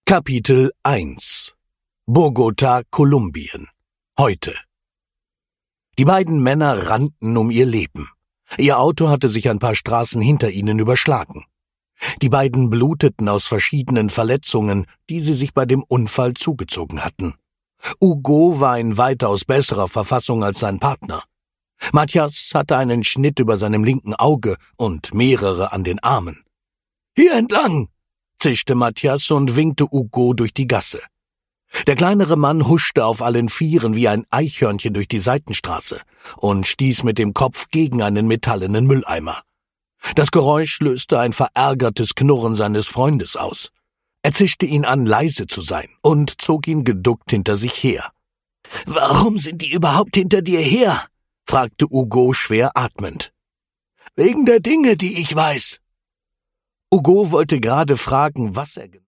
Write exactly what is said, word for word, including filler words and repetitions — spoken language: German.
Kapitel eins Bogota, Kolumbien. Heute. Die beiden Männer rannten um ihr Leben. Ihr Auto hatte sich ein paar Straßen hinter ihnen überschlagen. Die beiden bluteten aus verschiedenen Verletzungen, die sie sich bei dem Unfall zugezogen hatten. Hugo war in weitaus besserer Verfassung als sein Partner. Matthias hatte einen Schnitt über seinem linken Auge und mehrere an den Armen. »Hier entlang«, zischte Matthias und winkte Hugo durch die Gasse. Der kleinere Mann huschte auf allen Vieren wie ein Eichhörnchen durch die Seitenstraße und stieß mit dem Kopf gegen einen metallenen Mülleimer. Das Geräusch löste ein verärgertes Knurren seines Freundes aus. Er zischte ihn an, leise zu sein, und zog ihn geduckt hinter sich her. »Warum sind die überhaupt hinter dir her?« fragte Hugo schwer atmend. »Wegen der Dinge, die ich weiß.« Hugo wollte gerade fragen, was er